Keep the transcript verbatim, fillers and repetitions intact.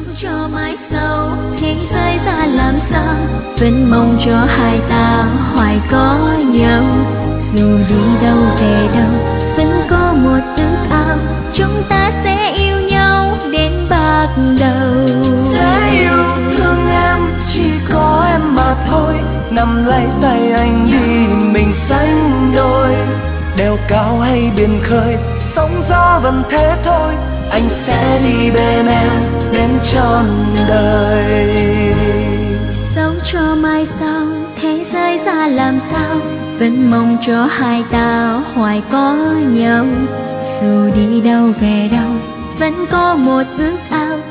sống cho mãi sau thế giới ra làm sao, vẫn mong cho hai ta hoài có nhau. Dù đi đâu về đâu vẫn có một ước ao, chúng ta sẽ yêu nhau đến bạc đầu. Sẽ yêu thương em chỉ có em mà thôi, nắm lấy tay anh đi mình sánh đôi. Đèo cao hay biển khơi sóng gió vẫn thế thôi, anh sẽ đi bên em đến trọn đời. Sống cho mai sau thế giới ra làm sao, vẫn mong cho hai ta hoài có nhau. Dù đi đâu về đâu vẫn có một ước ao,